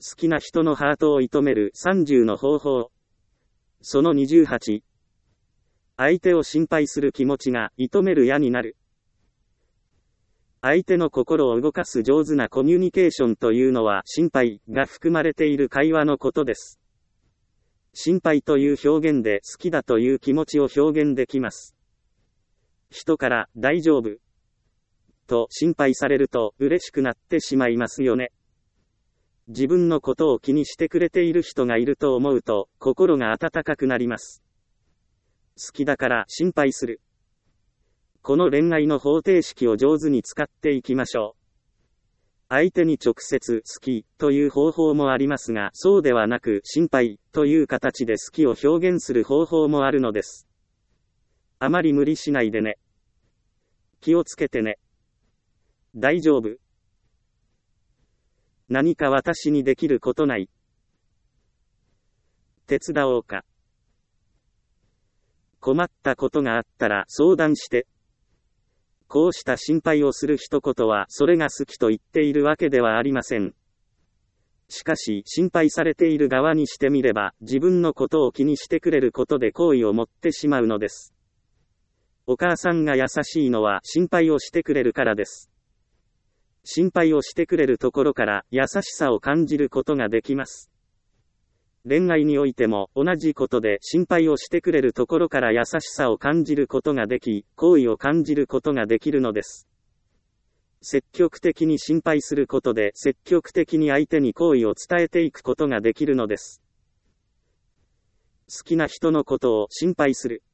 好きな人のハートを射止める30の方法。その28。相手を心配する気持ちが射止める矢になる。相手の心を動かす上手なコミュニケーションというのは心配が含まれている会話のことです。心配という表現で好きだという気持ちを表現できます。人から大丈夫と心配されると嬉しくなってしまいますよね。自分のことを気にしてくれている人がいると思うと心が温かくなります。好きだから心配する。この恋愛の方程式を上手に使っていきましょう。相手に直接好きという方法もありますが、そうではなく心配という形で好きを表現する方法もあるのです。あまり無理しないでね。気をつけてね。大丈夫。何か私にできることない。手伝おうか。困ったことがあったら相談して。こうした心配をする一言はそれが好きと言っているわけではありません。しかし心配されている側にしてみれば自分のことを気にしてくれることで好意を持ってしまうのです。お母さんが優しいのは心配をしてくれるからです。心配をしてくれるところから優しさを感じることができます。恋愛においても同じことで心配をしてくれるところから優しさを感じることができ、好意を感じることができるのです。積極的に心配することで積極的に相手に好意を伝えていくことができるのです。好きな人のことを心配する。